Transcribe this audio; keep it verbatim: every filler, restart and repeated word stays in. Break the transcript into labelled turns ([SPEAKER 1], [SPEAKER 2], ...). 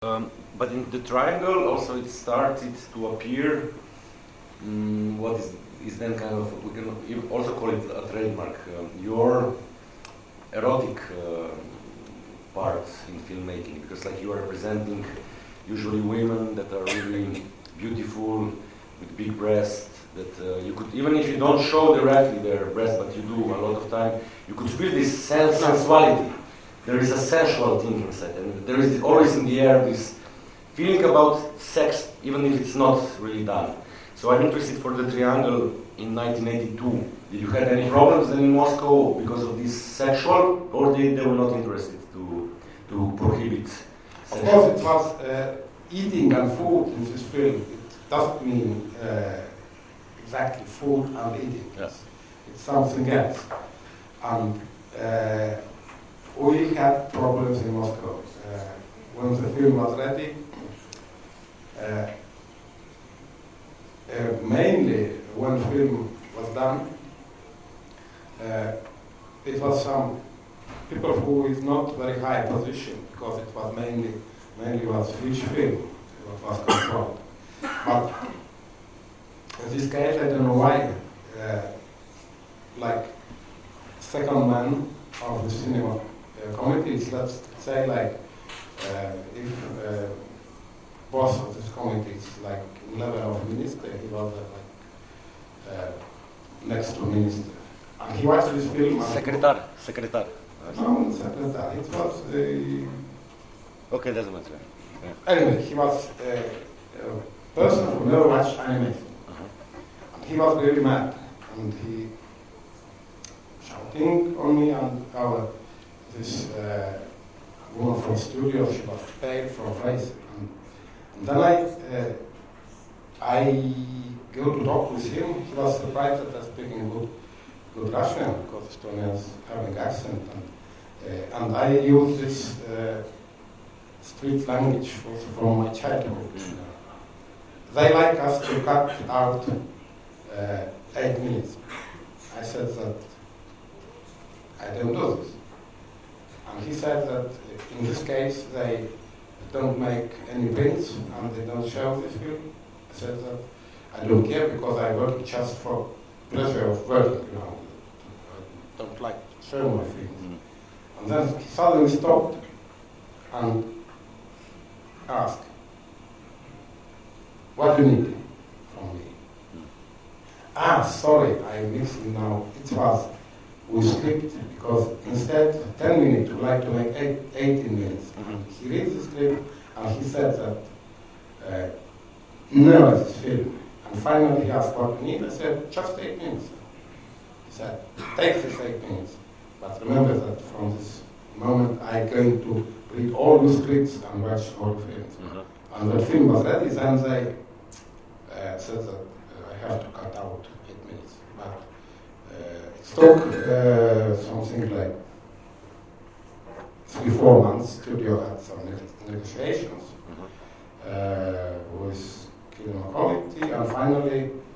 [SPEAKER 1] Um, but in the triangle also it started to appear um, what is, is then kind of, we can also call it a trademark, um, your erotic uh, part in filmmaking, because like you are representing usually women that are really beautiful, with big breasts, that uh, you could, even if you don't show directly their breasts, but you do a lot of time, you could feel this sense sensuality. There is a sensual thing inside, and there is always in the air this feeling about sex, even if it's not really done. So I'm interested for the triangle in nineteen eighty-two. Did you have any problems then in Moscow because of this sexual, or they, they were not interested to to prohibit
[SPEAKER 2] sexual? Of course, it was uh, eating and food in this film. It doesn't mean uh, exactly food and eating.
[SPEAKER 1] Yes.
[SPEAKER 2] It's something else. And uh, we had problems in Moscow. Uh, when the film was ready, uh, uh, mainly when the film was done, uh, it was some people who is not very high position, because it was mainly mainly was French film that was controlled. But in this case, I don't know why, uh, like second man of the cinema uh, committees, let's say like uh, if uh, boss of this committee is like level of minister, he was uh, like uh, next to minister. And he watched this film.
[SPEAKER 1] Secretary, secretary.
[SPEAKER 2] No, secretary. It was. Uh,
[SPEAKER 1] okay, doesn't matter. Yeah.
[SPEAKER 2] Anyway, he was uh, a person who never watched animation. Uh-huh. And he was really mad, and he shouting on me, and our this uh, woman from studio, she was paid for face. And, and then I uh, I go to talk with him. He was surprised that I speaking good. good Russian, because Estonians having accent, and, uh, and I use this uh, street language also from my childhood. Mm. They like us to cut out uh, eight minutes. I said that I don't do this. And he said that in this case they don't make any prints and they don't show this film. I said that I don't care, because I work just for pleasure of working, you know. I don't like to show my things. Mm-hmm. And then he suddenly stopped and asked, what do you need from me? Mm-hmm. Ah, sorry, I'm mixing now. It was with script, because instead ten minutes, we like to make eight, eighteen minutes. Mm-hmm. He reads the script and he said that uh, no, it's film. And finally he asked what we need. I said, just eight minutes. He said, take this eight minutes. But remember that from this moment I'm going to read all the scripts and watch all the films. Mm-hmm. And the film was ready, then they uh, said that uh, I have to cut out eight minutes. But uh, it took uh, something like three, four months. Studio had some ne- negotiations mm-hmm. uh, with Cinema Committee, and finally